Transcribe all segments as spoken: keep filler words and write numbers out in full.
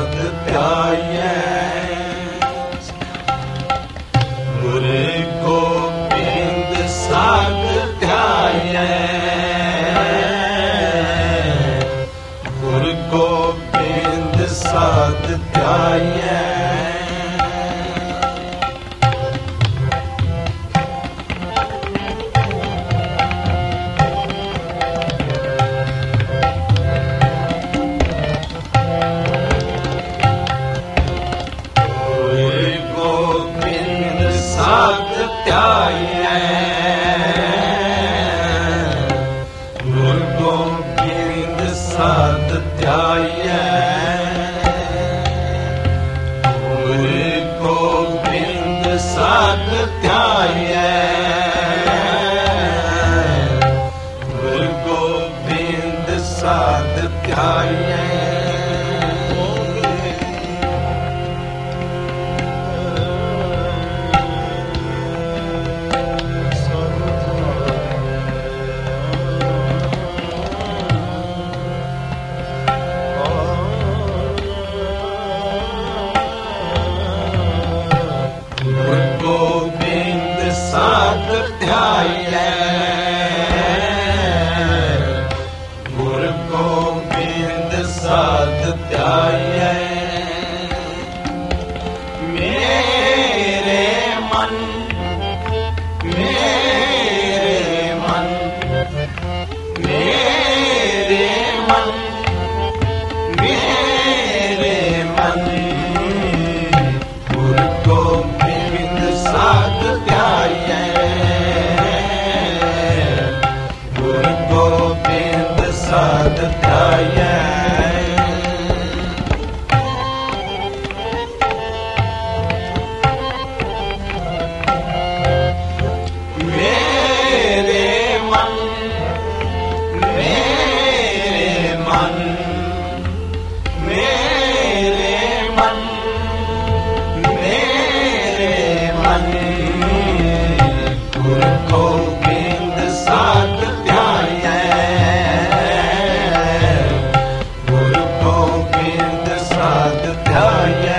साध ध्याये गुरु गोबिंद साध ध्याये गुरु गोबिंद साध ध्याये गुरु गोबिंद साध ध्याये गुरु गोबिंद साध ध्याये गुरु गोबिंद साध ध्याये साध ध्याये गुरु गोबिंद साध ध्याये मेरे मन मेरे मन मेरे मन मेरे मन गुरु गोबिंद साध ध्याये गुरु गोबिंद साध ध्याये मेरे मन मेरे मन मेरे मन मेरे मन गुरु गोबिंद साध ध्याये गुरु गोबिंद साध ध्याये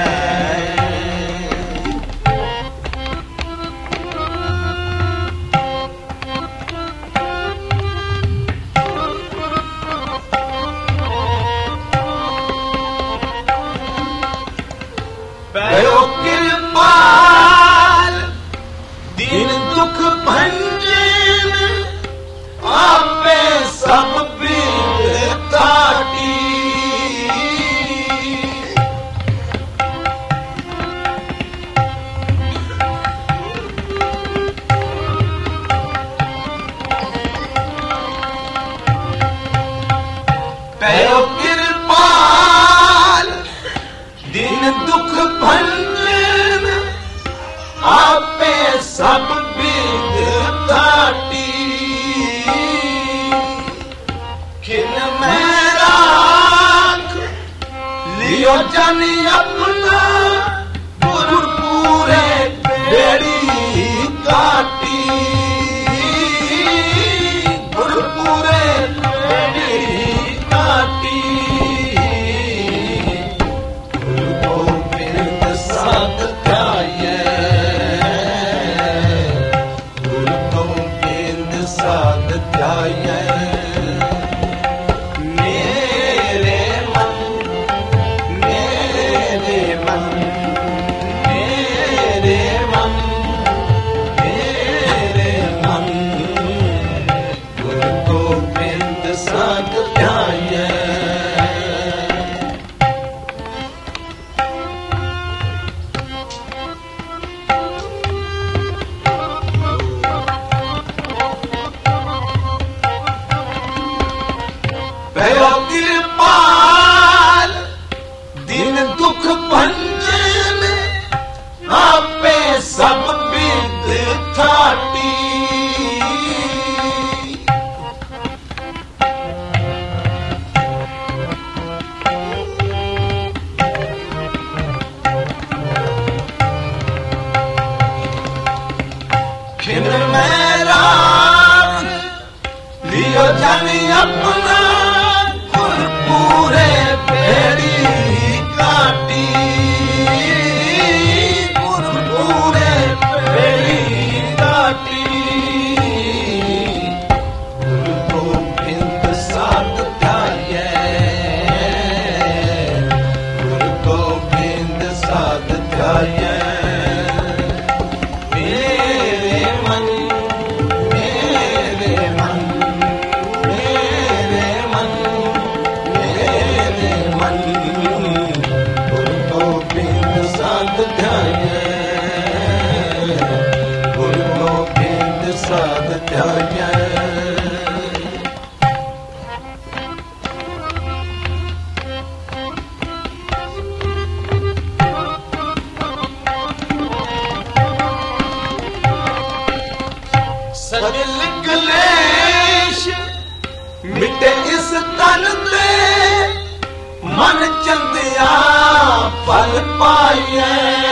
कृपाल दिन दुख भंजन आपे सब बिंद ताटी पयो कृपाल दिन दुख भंजन आपे सब बिंद ताटी खिन में राख लियो जन अपना गुरु पूरे बेड़ी काटी गुरु पूरे बेड़ी काटी गुरु गोबिंद साध ध्याये गुरु गोबिंद साध ध्याये मेरे मन मेरे मन फल पाइए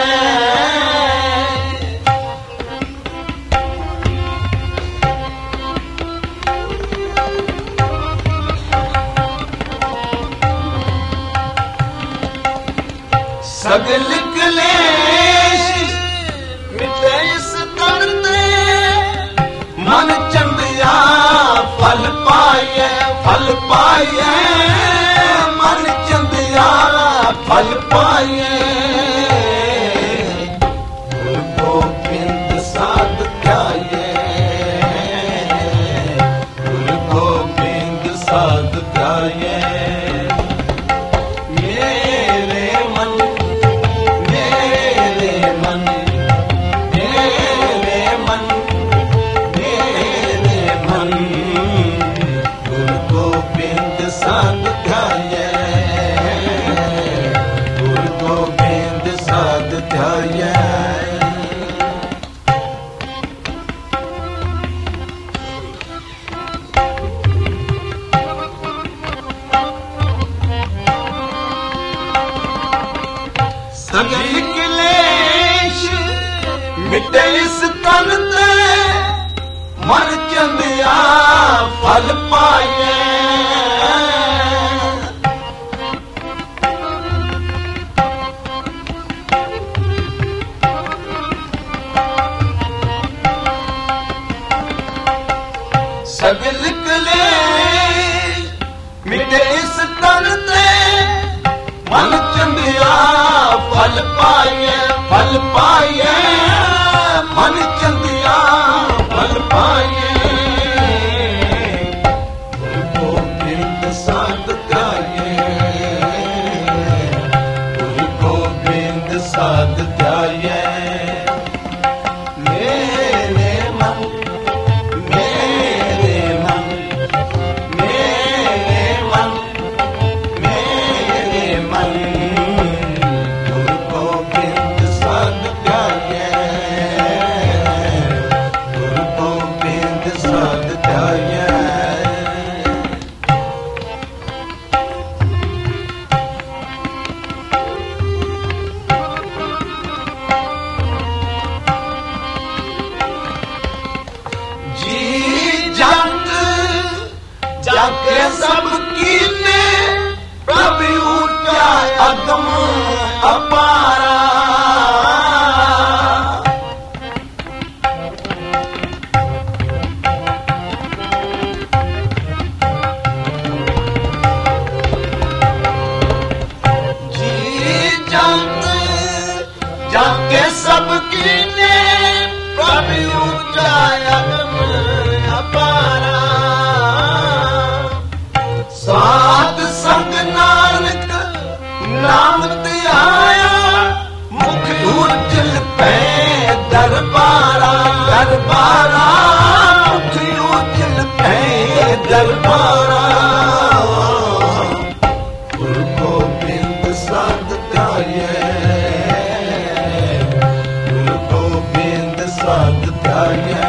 सगल क्लेश मिटे इस तन ते मन चंदिया फल पाइए फल पाइए मन चंदिया फल पाइए गुरु गोबिंद साध ध्याये गुरु गोबिंद साध ध्याये सगल क्लेश मिटे इस तन ते मन चंदिया फल पाइए सगल क्लेश मिटे इस तन ते मन चंदिया फल पाइए फल पाइए मन चंदिया फल पाइए गुरु गोबिंद साध ध्याये गुरु गोबिंद साध ध्याये मेरे मन मेरे मन मेरे मन मेरे मन जाके सब कीने प्रभु ऊंचा अगम अपारा जी जंत जाके सब कीने प्रभु ऊंचा अगम अपारा साध संग नानक नाम ते आया मुख उजल पे दरबारा दरबारा मुख उजल पे दरबारा गुरु गोबिंद साध ध्याये गुरु गोबिंद साध ध्याये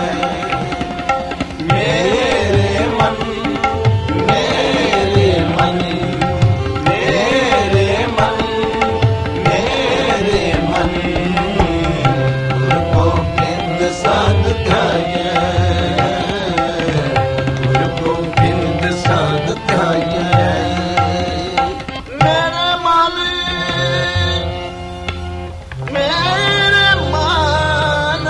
मेरे मन मेरे मन मेरे मन मेरे मन गुरु गोबिंद साध ध्याये गुरु गोबिंद साध ध्याये मेरे मन मेरे मन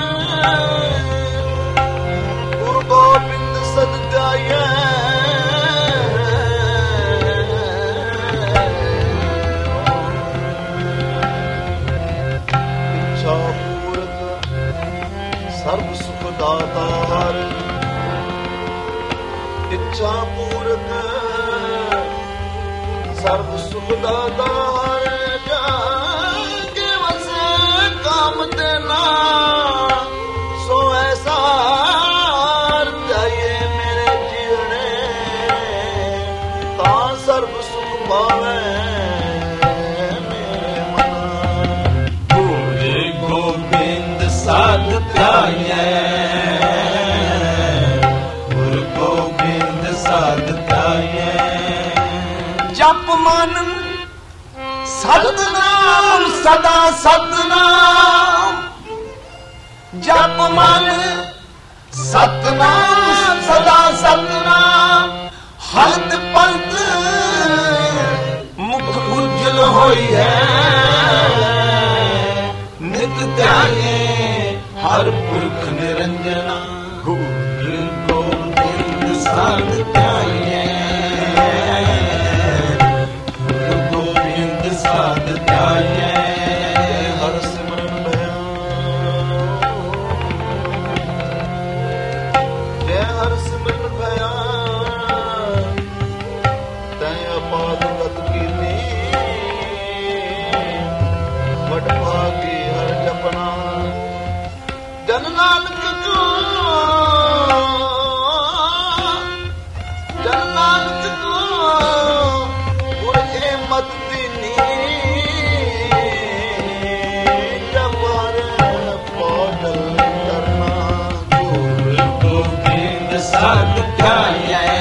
गुरु गोबिंद साध ध्याये सर्व सुख दातार इच्छा पूरक सर्व सुख दातार जाके वसे काम देना सो ऐसा जाइए मेरे जीवने ता सर्व सुख पावे साध ध्याये गुरु गोबिंद साध ध्याये जप मन ਸਤਨਾਮ ਸਦਾ ਸਤਨਾਮ ਜਪ ਮਨ ਸਤਨਾਮ ਸਦਾ ਸਤਨਾਮ ਹਲਤ ਪਲਤ ਮੁਖ ਉਜਲ ਹੋਈ ਹੈ ਨਿਤ ਧਿਆਏ ਹਰ ਪੁਰਖ ਨਿਰੰਜਨਾ ਗੁਰ ਗੋਬਿੰਦ ਸਾਧ ਧਿਆਏ ਗੁਰ ਗੋਬਿੰਦ ਸਾਧ ਧਿਆਏ ਹਰ ਸਿਮਰਨ ਭਇਆ ਜੈ ਹਰ ਸਿਮਰਨ ਭਇਆ ਤੈ ਆਪਾਦ ਗਤ ਕੀਨੀ ਵਡ ਭਾਗੀ ਹਰ ਜਪਨਾ ਜਨ ਨਾਨਕ ਕੋ ਜਨ ਨਾਨਕ ਕੋ ਗੁਰ ਏ ਮਤ ਦੀਨੀ ਜਪਰ ਪਾਡਲ ਕਰਨਾ ਗੁਰ ਗੋਬਿੰਦ ਸਾਧ ਧਿਆਏ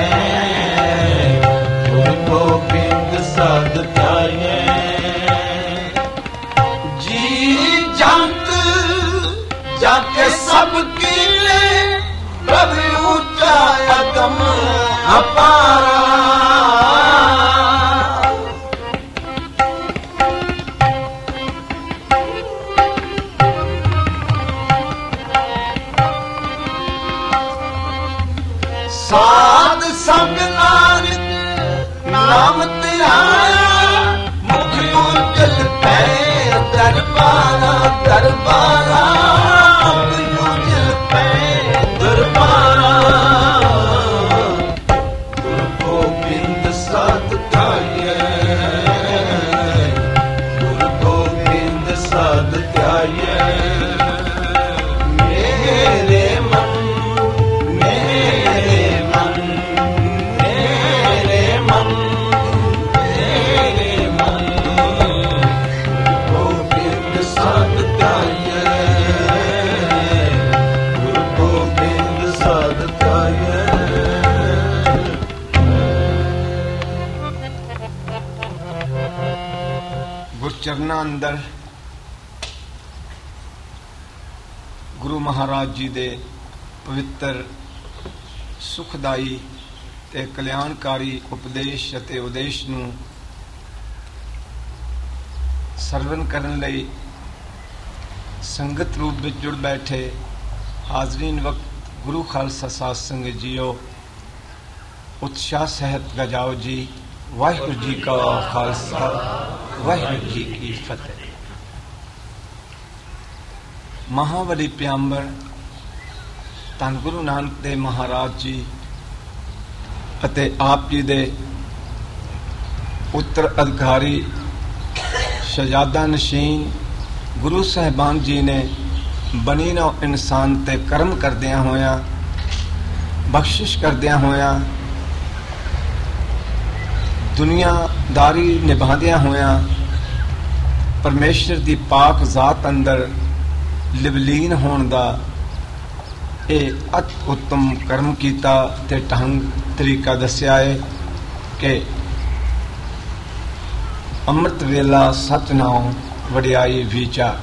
ਗੁਰ ਗੋਬਿੰਦ ਸਾਧ ਧਿਆਏ ਜੀ ਜੰਤ ਜਾਕੇ ਸਭ ਕੀਲੇ ਪ੍ਰਭੂ ਉੱਚਾ ਅਗਮ ਅਪਾਰਾ ਸਾਧ ਸੰਗ ਨਾਨਕ ਨਾਮ ਧਿਆਇਆ ਮੁਖ ਉਜਲ ਪੈ ਦਰਬਾਰਾ ਦਰਬਾਰਾ ਮੁਖ ਉਜਲ ਪੈ ਦਰਬਾਰਾ ਗੁਰ ਗੋਬਿੰਦ ਸਾਧ ਧਿਆਏ ਗੁਰ ਗੋਬਿੰਦ ਸਾਧ ਧਿਆਏ ਮੇਰੇ ਮਨ ਮੇਰੇ ਮਨ ਮੇਰੇ ਮਨ ਮੇਰੇ ਮਨ ਗੋਬਿੰਦ ਸਾਧ ਧਿਆਏ ਗੁਰ ਗੋਬਿੰਦ ਸਾਧ ਧਿਆਏ ਗੁਰਚਰਨਾਂ ਅੰਦਰ ਗੁਰੂ ਮਹਾਰਾਜ ਜੀ ਦੇ ਪਵਿੱਤਰ ਸੁਖਦਾਈ ਤੇ ਕਲਿਆਣਕਾਰੀ ਉਪਦੇਸ਼ ਅਤੇ ਉਦੇਸ਼ ਨੂੰ ਸਰਵਨ ਕਰਨ ਲਈ ਸੰਗਤ ਰੂਪ ਵਿੱਚ ਜੁੜ ਬੈਠੇ ਹਾਜ਼ਰੀਨ ਵਕਤ ਗੁਰੂ ਖਾਲਸਾ ਸਾਧ ਸੰਗਤ ਜੀਓ ਉਤਸ਼ਾਹ ਸਹਿਤ ਗਜਾਓ ਜੀ ਵਾਹਿਗੁਰੂ ਜੀ ਕਾ ਖਾਲਸਾ ਵਾਹਿਗੁਰੂ ਜੀ ਕੀ ਫਤਿਹ। ਮਹਾਵਲੀ ਪਿਆੰਬਰ ਧੰਨ ਗੁਰੂ ਨਾਨਕ ਦੇਵ ਮਹਾਰਾਜ ਜੀ ਅਤੇ ਆਪ ਜੀ ਦੇ ਉੱਤਰ ਅਧਿਕਾਰੀ ਸ਼ਹਜ਼ਾਦਾ ਨਸ਼ੀਨ ਗੁਰੂ ਸਾਹਿਬਾਨ ਜੀ ਨੇ ਬਣੀ ਨੌ ਇਨਸਾਨ ਤੇ ਕਰਮ ਕਰਦਿਆਂ ਹੋਇਆਂ ਬਖਸ਼ਿਸ਼ ਕਰਦਿਆਂ ਹੋਇਆਂ ਦੁਨੀਆਦਾਰੀ ਨਿਭਾਉਂਦਿਆਂ ਹੋਇਆਂ ਪਰਮੇਸ਼ਰ ਦੀ ਪਾਕ ਜ਼ਾਤ ਅੰਦਰ ਲਿਵਲੀਨ ਹੋਣ ਦਾ ਇਹ ਅਤ ਉੱਤਮ ਕਰਮ ਕੀਤਾ ਤੇ ਢੰਗ ਤਰੀਕਾ ਦੱਸਿਆ ਹੈ ਕਿ ਅੰਮ੍ਰਿਤ ਵੇਲਾ ਸਤਨਾਮ ਵਡਿਆਈ ਵਿਚਾਰ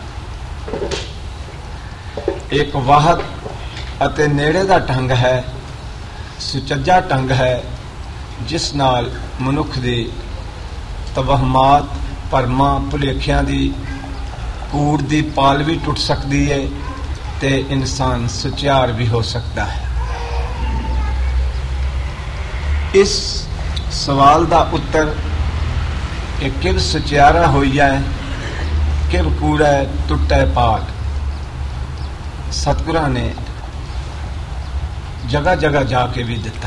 ਇੱਕ ਵਾਹਤ ਅਤੇ ਨੇੜੇ ਦਾ ਢੰਗ ਹੈ, ਸੁਚੱਜਾ ਢੰਗ ਹੈ ਜਿਸ ਨਾਲ ਮਨੁੱਖ ਦੀ ਤਵਹਮਾਤ ਭਰਮਾਂ ਭੁਲੇਖਿਆਂ ਦੀ ਕੂੜ ਦੀ ਪਾਲ ਵੀ ਟੁੱਟ ਸਕਦੀ ਹੈ ਤੇ ਇਨਸਾਨ ਸੁਚਿਆਰ ਵੀ ਹੋ ਸਕਦਾ ਹੈ। ਇਸ ਸਵਾਲ ਦਾ ਉੱਤਰ ਕਿ ਕਿਵ ਸੁਚਿਆਰਾ ਹੋਈਐ ਕਿਵ ਕੂੜੈ ਟੁੱਟੈ ਪਾਲ ਸਤਿਗੁਰਾਂ ਨੇ ਜਗ੍ਹਾ ਜਗ੍ਹਾ ਜਾ ਕੇ ਵੀ ਦਿੱਤਾ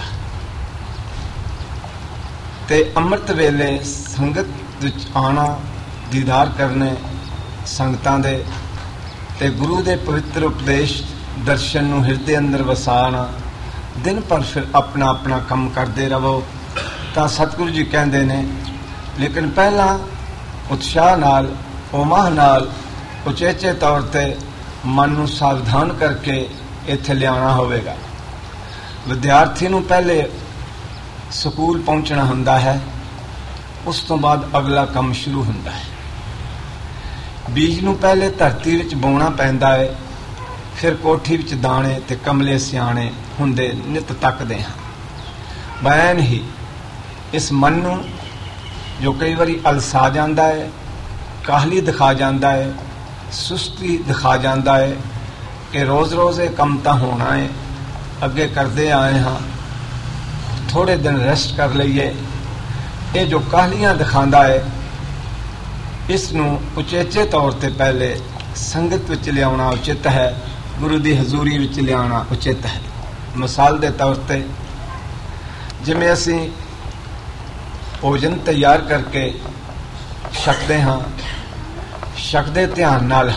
ਤੇ ਅੰਮ੍ਰਿਤ ਵੇਲੇ ਸੰਗਤ ਵਿੱਚ ਆਣਾ ਦੀਦਾਰ ਕਰਨੇ ਸੰਗਤਾਂ ਦੇ ਤੇ ਗੁਰੂ ਦੇ ਪਵਿੱਤਰ ਉਪਦੇਸ਼ ਦਰਸ਼ਨ ਨੂੰ ਹਿਰਦੇ ਅੰਦਰ ਵਸਾਣਾ ਦਿਨ ਭਰ ਫਿਰ ਆਪਣਾ ਆਪਣਾ ਕੰਮ ਕਰਦੇ ਰਹੋ ਤਾਂ ਸਤਿਗੁਰੂ ਜੀ ਕਹਿੰਦੇ ਨੇ ਲੇਕਿਨ ਪਹਿਲਾਂ ਉਤਸ਼ਾਹ ਨਾਲ ਉਮਾਹ ਨਾਲ ਉਚੇਚੇ ਤੌਰ ਤੇ ਮਨ ਨੂੰ ਸਾਵਧਾਨ ਕਰਕੇ ਇੱਥੇ ਲਿਆਉਣਾ ਹੋਵੇਗਾ। ਵਿਦਿਆਰਥੀ ਨੂੰ ਪਹਿਲੇ ਸਕੂਲ ਪਹੁੰਚਣਾ ਹੁੰਦਾ ਹੈ ਉਸ ਤੋਂ ਬਾਅਦ ਅਗਲਾ ਕੰਮ ਸ਼ੁਰੂ ਹੁੰਦਾ ਹੈ। ਬੀਜ ਨੂੰ ਪਹਿਲੇ ਧਰਤੀ ਵਿੱਚ ਬੋਣਾ ਪੈਂਦਾ ਹੈ, ਫਿਰ ਕੋਠੀ ਵਿੱਚ ਦਾਣੇ ਤੇ ਕਮਲੇ ਸਿਆਣੇ ਹੁੰਦੇ ਨਿਤ ਤੱਕਦੇ ਹਾਂ। ਬੈਨ ਹੀ ਇਸ ਮਨ ਨੂੰ ਜੋ ਕਈ ਵਾਰੀ ਅਲਸਾ ਜਾਂਦਾ ਹੈ, ਕਾਹਲੀ ਦਿਖਾ ਜਾਂਦਾ ਹੈ, ਸੁਸਤੀ ਦਿਖਾ ਜਾਂਦਾ ਹੈ ਕਿ ਰੋਜ਼-ਰੋਜ਼ ਇਹ ਕੰਮ ਤਾਂ ਹੋਣਾ ਹੈ, ਅੱਗੇ ਕਰਦੇ ਆਏ ਹਾਂ, ਥੋੜੇ ਦਿਨ ਰੈਸਟ ਕਰ ਲਈਏ। ਇਹ ਜੋ ਕਾਹਲੀਆਂ ਦਿਖਾਉਂਦਾ ਹੈ, ਇਸ ਨੂੰ ਉਚੇਚੇ ਤੌਰ ਤੇ ਪਹਿਲੇ ਸੰਗਤ ਵਿੱਚ ਲਿਆਉਣਾ ਉਚਿਤ ਹੈ, ਗੁਰੂ ਦੀ ਹਜ਼ੂਰੀ ਵਿੱਚ ਲਿਆਉਣਾ ਉਚਿਤ ਹੈ। ਮਿਸਾਲ ਦੇ ਤੌਰ ਤੇ ਜਿਵੇਂ ਅਸੀਂ ਭੋਜਨ ਤਿਆਰ ਕਰਕੇ ਛਕਦੇ ਹਾਂ, ਛਕਦੇ ਧਿਆਨ ਨਾਲ,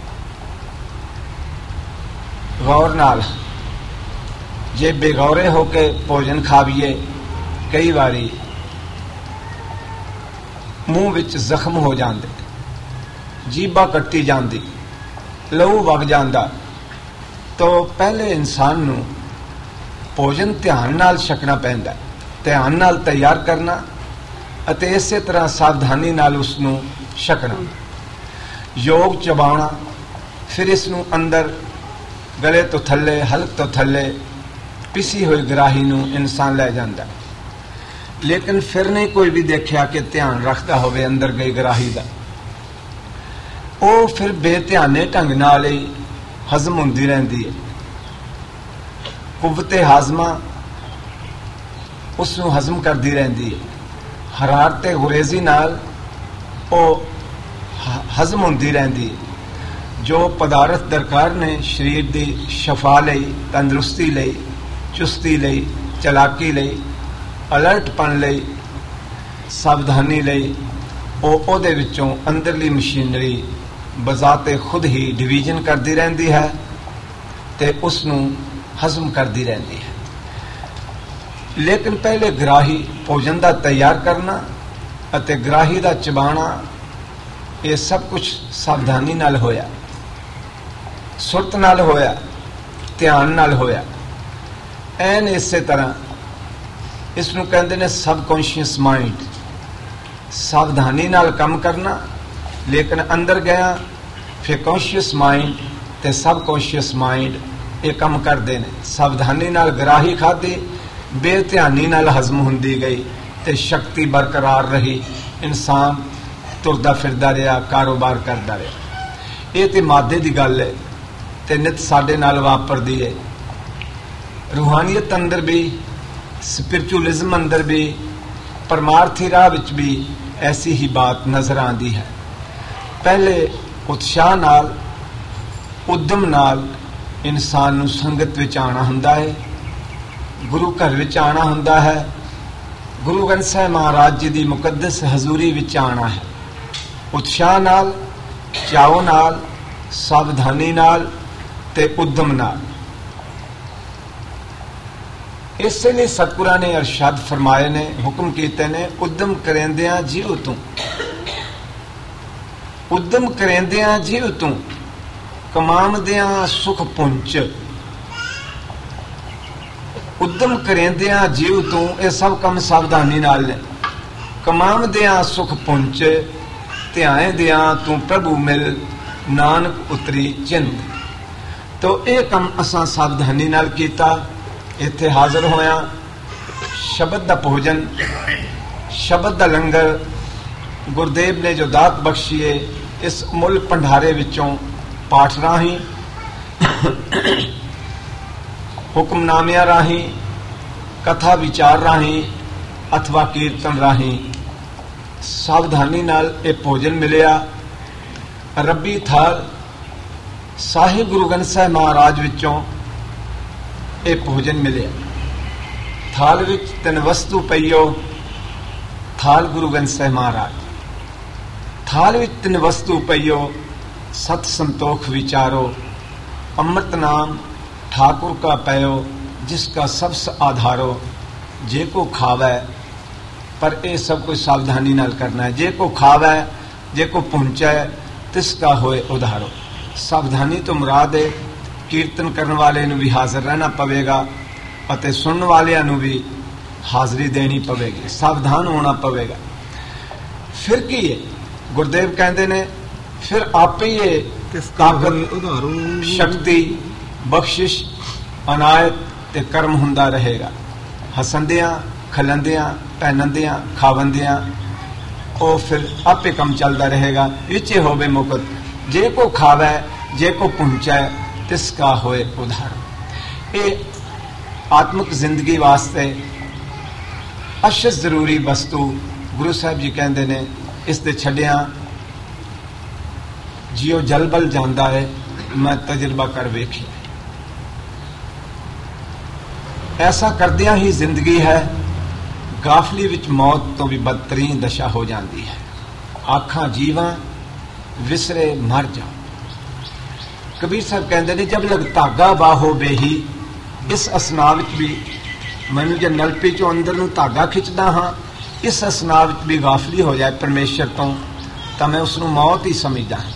ਗੌਰ ਨਾਲ। ਜੇ ਬੇਗੌਰੇ ਹੋ ਕੇ ਭੋਜਨ ਖਾਵੀਏ, ਕਈ ਵਾਰੀ ਮੂੰਹ ਵਿੱਚ ਜ਼ਖਮ ਹੋ ਜਾਂਦੇ, ਜੀਭਾ ਕੱਟੀ ਜਾਂਦੀ, ਲਹੂ ਵਗ ਜਾਂਦਾ। ਤਾਂ ਪਹਿਲੇ ਇਨਸਾਨ ਨੂੰ ਭੋਜਨ ਧਿਆਨ ਨਾਲ ਛਕਣਾ ਪੈਂਦਾ, ਧਿਆਨ ਨਾਲ ਤਿਆਰ ਕਰਨਾ ਅਤੇ ਇਸੇ ਤਰ੍ਹਾਂ ਸਾਵਧਾਨੀ ਨਾਲ ਉਸ ਨੂੰ ਛਕਣਾ। ਯੋਗ ਚਬਾਉਣਾ, ਫਿਰ ਇਸ ਨੂੰ ਅੰਦਰ ਗਲੇ ਤੋਂ ਥੱਲੇ, ਹਲਕ ਤੋਂ ਥੱਲੇ ਪਿਸੀ ਹੋਈ ਗਰਾਹੀ ਨੂੰ ਇਨਸਾਨ ਲੈ ਜਾਂਦਾ। ਲੇਕਿਨ ਫਿਰ ਨਹੀਂ ਕੋਈ ਵੀ ਦੇਖਿਆ ਕਿ ਧਿਆਨ ਰੱਖਦਾ ਹੋਵੇ ਅੰਦਰ ਗਈ ਗਰਾਹੀ ਦਾ। ਉਹ ਫਿਰ ਬੇਧਿਆਨੇ ਢੰਗ ਨਾਲ ਹੀ ਹਜ਼ਮ ਹੁੰਦੀ ਰਹਿੰਦੀ ਹੈ। ਕੁਵਤੇ ਹਾਜ਼ਮਾ ਉਸ ਨੂੰ ਹਜ਼ਮ ਕਰਦੀ ਰਹਿੰਦੀ ਹੈ। ਹਰਾਰਤੇ ਗੁਰੇਜ਼ੀ ਨਾਲ ਉਹ ਹਜ਼ਮ ਹੁੰਦੀ ਰਹਿੰਦੀ ਹੈ। ਜੋ ਪਦਾਰਥ ਦਰਕਾਰ ਨੇ ਸਰੀਰ ਦੀ ਸ਼ਫਾ ਲਈ, ਤੰਦਰੁਸਤੀ ਲਈ, ਚੁਸਤੀ ਲਈ, ਚਲਾਕੀ ਲਈ, ਅਲਰਟਪਣ ਲਈ, ਸਾਵਧਾਨੀ ਲਈ, ਉਹ ਉਹਦੇ ਵਿੱਚੋਂ ਅੰਦਰਲੀ ਮਸ਼ੀਨਰੀ ਬਜ਼ਾਤੇ ਖੁਦ ਹੀ ਡਿਵੀਜ਼ਨ ਕਰਦੀ ਰਹਿੰਦੀ ਹੈ ਤੇ ਉਸ ਨੂੰ ਹਜ਼ਮ ਕਰਦੀ ਰਹਿੰਦੀ ਹੈ। ਲੇਕਿਨ ਪਹਿਲੇ ਗ੍ਰਾਹੀ ਭੋਜਨ ਦਾ ਤਿਆਰ ਕਰਨਾ ਅਤੇ ਗ੍ਰਾਹੀ ਦਾ ਚਬਾਣਾ, ਇਹ ਸਭ ਕੁਝ ਸਾਵਧਾਨੀ ਨਾਲ ਹੋਇਆ, ਸੁਰਤ ਨਾਲ ਹੋਇਆ, ਧਿਆਨ ਨਾਲ ਹੋਇਆ। ਐਨ ਇਸੇ ਤਰ੍ਹਾਂ ਇਸ ਨੂੰ ਕਹਿੰਦੇ ਨੇ ਸਬਕੌਂਸ਼ੀਅਸ ਮਾਈਂਡ। ਸਾਵਧਾਨੀ ਨਾਲ ਕੰਮ ਕਰਨਾ, ਲੇਕਿਨ ਅੰਦਰ ਗਿਆ ਫਿਰ ਕੌਂਸ਼ੀਅਸ ਮਾਈਂਡ ਤੇ ਸਬਕੌਂਸ਼ੀਅਸ ਮਾਈਂਡ ਇਹ ਕੰਮ ਕਰਦੇ ਨੇ। ਸਾਵਧਾਨੀ ਨਾਲ ਗਰਾਹੀ ਖਾਧੀ, ਬੇਧਿਆਨੀ ਨਾਲ ਹਜ਼ਮ ਹੁੰਦੀ ਗਈ ਤੇ ਸ਼ਕਤੀ ਬਰਕਰਾਰ ਰਹੀ। ਇਨਸਾਨ ਤੁਰਦਾ ਫਿਰਦਾ ਰਿਹਾ, ਕਾਰੋਬਾਰ ਕਰਦਾ ਰਿਹਾ। ਇਹ ਤੇ ਮਾਦੇ ਦੀ ਗੱਲ ਹੈ ਤੇ ਨਿਤ ਸਾਡੇ ਨਾਲ ਵਾਪਰਦੀ ਹੈ। ਰੂਹਾਨੀਅਤ ਅੰਦਰ ਵੀ, ਸਪਿਰਚੁਅਲਿਜ਼ਮ ਅੰਦਰ ਵੀ, ਪਰਮਾਰਥੀ ਰਾਹ ਵਿੱਚ ਵੀ ਐਸੀ ਹੀ ਬਾਤ ਨਜ਼ਰ ਆਉਂਦੀ ਹੈ। ਪਹਿਲੇ ਉਤਸ਼ਾਹ ਨਾਲ, ਉਦਮ ਨਾਲ ਇਨਸਾਨ ਨੂੰ ਸੰਗਤ ਵਿੱਚ ਆਉਣਾ ਹੁੰਦਾ ਹੈ, ਗੁਰੂ ਘਰ ਵਿੱਚ ਆਉਣਾ ਹੁੰਦਾ ਹੈ, ਗੁਰੂ ਗ੍ਰੰਥ ਸਾਹਿਬ ਮਹਾਰਾਜ ਜੀ ਦੀ ਮੁਕੱਦਸ ਹਜ਼ੂਰੀ ਵਿੱਚ ਆਉਣਾ ਹੈ। ਉਤਸ਼ਾਹ ਨਾਲ, ਚਾਅ ਨਾਲ, ਸਾਵਧਾਨੀ ਨਾਲ ਤੇ ਉਦਮ ਨਾਲ। ਇਸ ਲਈ ਸਤਿਗੁਰਾਂ ਨੇ ਅਰਸ਼ਾਦ ਫਰਮਾਏ ਨੇ, ਹੁਕਮ ਕੀਤੇ ਨੇ, ਉਦਮ ਕਰੇਂਦਿਆਂ ਜੀਉ ਤੂੰ, ਉਦਮ ਕਰੇਂਦਿਆਂ ਜੀਉ ਤੂੰ, ਕਮਾਉਂਦਿਆਂ ਸੁਖ ਪੁੰਚ। ਉਦਮ ਕਰੇਂਦਿਆਂ ਜੀਉ ਤੂੰ, ਇਹ ਸਭ ਕੰਮ ਸਾਵਧਾਨੀ ਨਾਲ ਨੇ। ਕਮਾਉਂਦਿਆਂ ਸੁਖ ਪੁੰਚ, ਧਿਆਇਂਦਿਆਂ ਤੂੰ ਪ੍ਰਭੂ ਮਿਲ, ਨਾਨਕ ਉਤਰੀ ਚਿੰਤ। ਤੋ ਇਹ ਕੰਮ ਅਸਾਂ ਸਾਵਧਾਨੀ ਨਾਲ ਕੀਤਾ। ਇੱਥੇ ਹਾਜ਼ਰ ਹੋਇਆ, ਸ਼ਬਦ ਦਾ ਭੋਜਨ, ਸ਼ਬਦ ਦਾ ਲੰਗਰ ਗੁਰਦੇਵ ਨੇ ਜੋ ਦਾਤ ਬਖਸ਼ੀ ਹੈ, ਇਸ ਮੁੱਲ ਭੰਡਾਰੇ ਵਿੱਚੋਂ ਪਾਠ ਰਾਹੀਂ, ਹੁਕਮਨਾਮਿਆਂ ਰਾਹੀਂ, ਕਥਾ ਵਿਚਾਰ ਰਾਹੀਂ ਅਥਵਾ ਕੀਰਤਨ ਰਾਹੀਂ ਸਾਵਧਾਨੀ ਨਾਲ ਇਹ ਭੋਜਨ ਮਿਲਿਆ। ਰੱਬੀ ਥਾਲ ਸਾਹਿਬ ਗੁਰੂ ਗ੍ਰੰਥ ਸਾਹਿਬ ਮਹਾਰਾਜ ਵਿੱਚੋਂ ਇਹ ਭੋਜਨ ਮਿਲਿਆ। ਥਾਲ ਵਿੱਚ ਤਿੰਨ ਵਸਤੂ ਪਈਓ, ਥਾਲ ਗੁਰੂ ਗ੍ਰੰਥ ਸਾਹਿਬ ਮਹਾਰਾਜ। ਥਾਲ ਵਿੱਚ ਤਿੰਨ ਵਸਤੂ ਪਈਓ, ਸਤ ਸੰਤੋਖ ਵਿਚਾरो, अमृत नाम ठाकुर का पयो, जिसका सबस आधारो। जे को खावै, पर यह सब कुछ सावधानी नाल करना है। जे को खावै, जे को पहुंचै, तिसका होए उधारो। सावधानी तो मुराद है कीर्तन करने वाले नूं भी हाजिर रहना पवेगा अते सुनने वालियां नूं भी हाजिरी देनी पवेगी, सावधान होना पवेगा। ਫਿਰ ਕੀ ਹੈ? ਗੁਰਦੇਵ ਕਹਿੰਦੇ ਨੇ ਫਿਰ ਆਪੇ ਹੀ ਇਹ ਤਾਕਤ, ਸ਼ਕਤੀ, ਬਖਸ਼ਿਸ਼, ਅਨਾਇਤ ਤੇ ਕਰਮ ਹੁੰਦਾ ਰਹੇਗਾ। ਹਸੰਦਿਆਂ, ਖਲੰਦਿਆਂ, ਪਹਿਨੰਦਿਆਂ, ਖਾਵੰਦਿਆਂ ਉਹ ਫਿਰ ਆਪੇ ਕੰਮ ਚੱਲਦਾ ਰਹੇਗਾ। ਵਿੱਚੇ ਹੋਵੇ ਮੁਕਤ, ਜੇ ਕੋ ਖਾਵੈ ਜੇ ਕੋ ਪੁੰਚੈ ਤਿਸ ਕਾ ਹੋਏ ਉਧਾਰ। ਇਹ ਆਤਮਿਕ ਜ਼ਿੰਦਗੀ ਵਾਸਤੇ ਅਸ਼ਦ ਜ਼ਰੂਰੀ ਵਸਤੂ ਗੁਰੂ ਸਾਹਿਬ ਜੀ ਕਹਿੰਦੇ ਨੇ, ਇਸ ਦੇ ਛੱਡਿਆਂ ਜਿਉ ਜਲਬਲ ਜਾਂਦਾ ਹੈ, ਮੈਂ ਤਜਰਬਾ ਕਰ ਵੇਖੀ। ਐਸਾ ਕਰਦਿਆਂ ਹੀ ਜ਼ਿੰਦਗੀ ਹੈ ਗਾਫਲੀ ਵਿੱਚ ਮੌਤ ਤੋਂ ਵੀ ਬਦਤਰੀਨ ਦਸ਼ਾ ਹੋ ਜਾਂਦੀ ਹੈ। ਆਖਾਂ ਜੀਵਾਂ ਵਿਸਰੇ ਮਰ ਜਾ। ਕਬੀਰ ਸਾਹਿਬ ਕਹਿੰਦੇ ਨੇ ਜਬ ਲਗ ਧਾਗਾ ਬਾਹੋ ਬੇਹੀ, ਇਸ ਅਸਨਾ ਵਿੱਚ ਵੀ ਮੈਨੂੰ ਜੇ ਨਲਪੀ ਚੋਂ ਅੰਦਰ ਨੂੰ ਧਾਗਾ ਖਿੱਚਦਾ ਹਾਂ, ਇਸ ਅਸਨਾ ਵਿੱਚ ਵੀ ਗਾਫਲੀ ਹੋ ਜਾਏ ਪਰਮੇਸ਼ਰ ਤੋਂ, ਤਾਂ ਮੈਂ ਉਸ ਨੂੰ ਮੌਤ ਹੀ ਸਮਝਦਾ ਹਾਂ।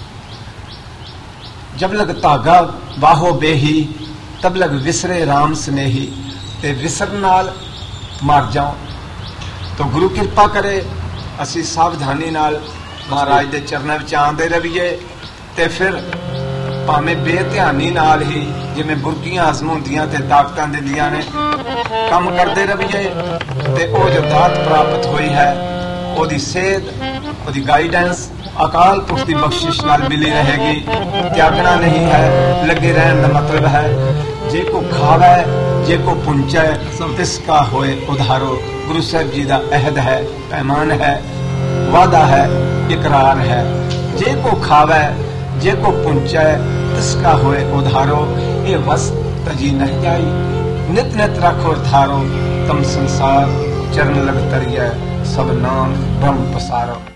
ਜਬ ਲਗ ਧਾਗਾ ਬਾਹੋ ਬੇਹੀ ਤਬ ਲਗ ਵਿਸਰੇ ਰਾਮ ਸਨੇਹੀ, ਤੇ ਵਿਸਰਨ ਨਾਲ ਮਰ ਜਾਓ। ਤਾਂ ਗੁਰੂ ਕਿਰਪਾ ਕਰੇ ਅਸੀਂ ਸਾਵਧਾਨੀ ਨਾਲ ਮਹਾਰਾਜ ਦੇ ਚਰਨਾਂ ਵਿੱਚ ਆਉਂਦੇ ਰਹੀਏ, ਤੇ ਫਿਰ ਭਾਵੇਂ ਬੇਧਿਆਨੀ ਨਾਲ ਹੀ, ਜਿਵੇਂ ਬੁਰਕੀਆਂ ਹਜ਼ਮੂੰਦੀਆਂ ਤੇ ਤਾਕਤਾਂ ਦਿੰਦੀਆਂ ਨੇ, ਕੰਮ ਕਰਦੇ ਰਹੀਏ, ਤੇ ਉਹ ਜੋ ਦਾਤ ਪ੍ਰਾਪਤ ਹੋਈ ਹੈ ਉਹਦੀ ਸੇਧ, ਉਹਦੀ ਗਾਈਡੈਂਸ ਅਕਾਲ ਪੁਰਖ ਦੀ ਬਖਸ਼ਿਸ਼ ਨਾਲ ਮਿਲੀ ਰਹੇਗੀ। ਤਿਆਗਣਾ ਨਹੀਂ ਹੈ, ਲੱਗੇ ਰਹਿਣ ਦਾ ਮਤਲਬ ਹੈ ਜੇ ਕੋ ਖਾਵੈ ਜੇ ਕੋ ਪੁੰਚੈ ਤਿਸ ਕਾ ਹੋਏ ਉਧਾਰੋ। ਗੁਰੂ ਸਾਹਿਬ ਜੀ ਦਾ ਅਹਿਦ ਹੈ, ਪੈਮਾਨ ਹੈ, ਵਾਦਾ ਹੈ, ਇਕਰਾਰ ਹੈ। ਜੇ ਕੋ ਖਾਵੈ ਜੇ ਕੋ ਪੁੰਚੈ ਤਿਸ ਕਾ ਹੋਏ ਉਧਾਰੋ। ਇਹ ਵਸਤ ਤਜੀ ਨਹੀਂ ਜਾਈ, ਨਿਤ ਨਿਤ ਰੱਖੋ ਧਾਰੋ। ਤਮ ਸੰਸਾਰ ਚਰਨ ਲਗ ਤਰੀਐ, ਸਭ ਨਾਮ ਬ੍ਰਹਮ ਪਸਾਰੋ।